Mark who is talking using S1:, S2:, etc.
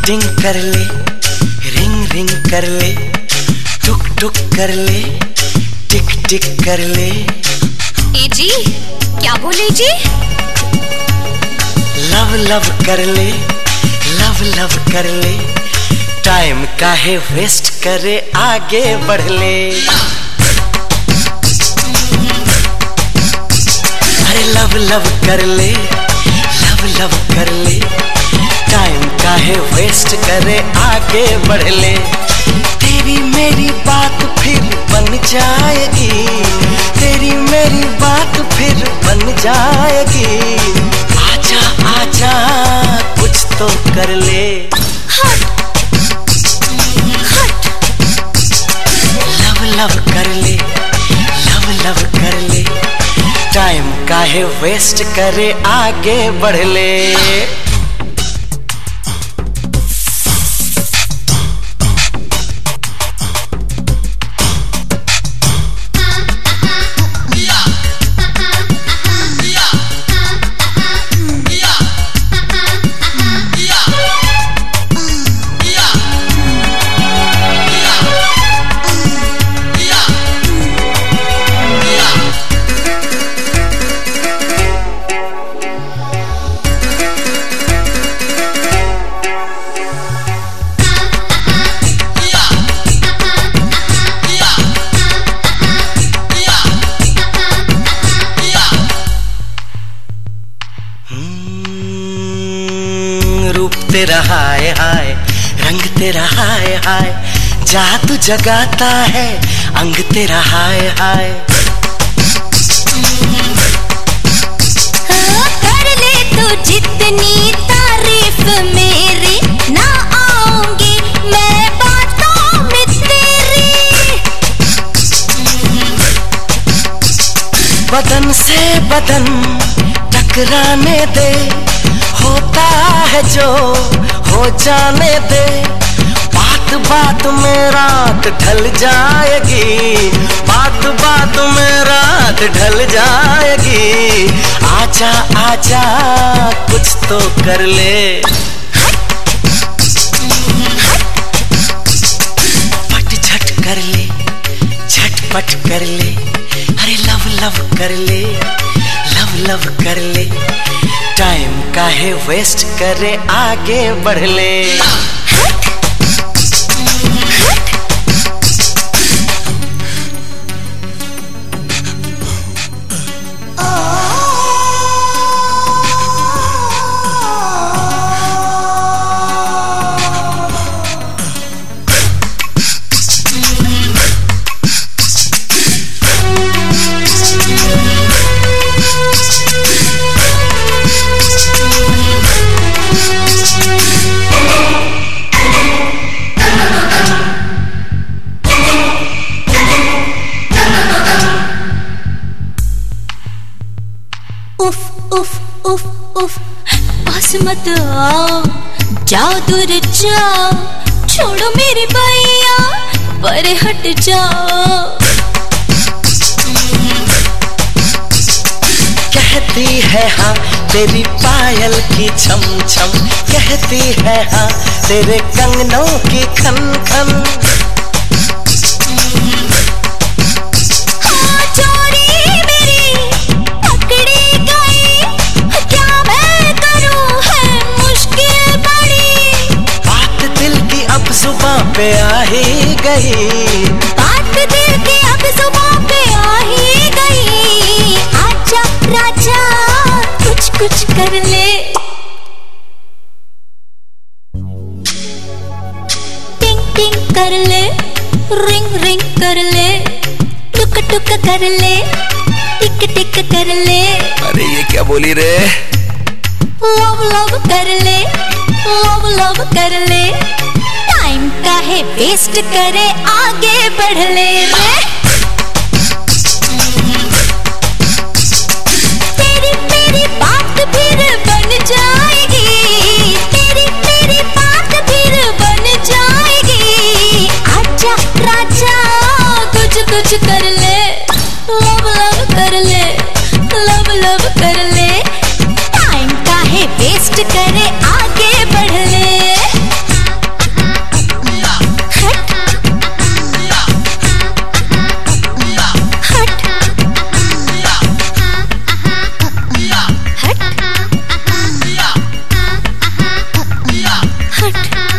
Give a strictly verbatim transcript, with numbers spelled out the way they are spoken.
S1: टिंग कर ले, रिंग रिंग कर ले, टुक टुक कर ले, टिक टिक कर ले।
S2: ए जी क्या बोले जी?
S1: लव लव कर ले, लव लव कर ले, टाइम काहे वेस्ट करे, आगे बढ़ ले। अरे लव लव कर ले, लव लव कर ले, टाइम काहे वेस्ट करे, आगे बढ़ ले। तेरी मेरी बात फिर बन जाएगी, तेरी मेरी बात फिर बन जाएगी। आजा आजा कुछ तो कर ले।
S2: हट हट।
S1: लव लव कर ले, लव लव कर ले, टाइम काहे वेस्ट करे, आगे बढ़ ले। रूप तेरा हाय हाय, रंग तेरा हाय हाय, जादू जगाता है अंग तेरा हाय हाय।
S2: कर ले तू जितनी तारीफ मेरी, ना आऊंगी मैं बातों में तेरी।
S1: बदन से बदन टकराने दे, होता है जो हो जाने दे। बात बात में रात ढल जाएगी, बात बात में रात ढल जाएगी। आजा आजा कुछ तो कर ले। पट झट कर ले, झटपट कर ले, अरे लव लव कर ले, लव लव कर ले, टाइम काहे वेस्ट करे, आगे बढ़ ले।
S2: उफ उफ उफ उफ, पास मत आओ, जाओ दूर जाओ, छोड़ो मेरे भैया, पर हट जाओ।
S1: कहती है हाँ तेरी पायल की छम छम, कहती है हाँ तेरे कंगनों की खन खन। जुबां पे आ ही गई,
S2: बात दिल की अब जुबां पे आ ही गई। आजा राजा कुछ कुछ कर ले। टिंग टिंग कर ले, रिंग रिंग कर ले, टुक टुक कर ले, टिक टिक कर ले।
S1: अरे ये क्या बोली रे?
S2: लव लव कर ले, लव लव कर ले, टाइम काहे वेस्ट करे, आगे बढ़ ले रे। तेरी मेरी बात फिर बन जाएगी, तेरी मेरी बात फिर बन जाएगी। आजा राजा कुछ कुछ कर ले, लव लव कर ले, लव लव कर ले, टाइम काहे वेस्ट करे, आगे बढ़ ले। हट।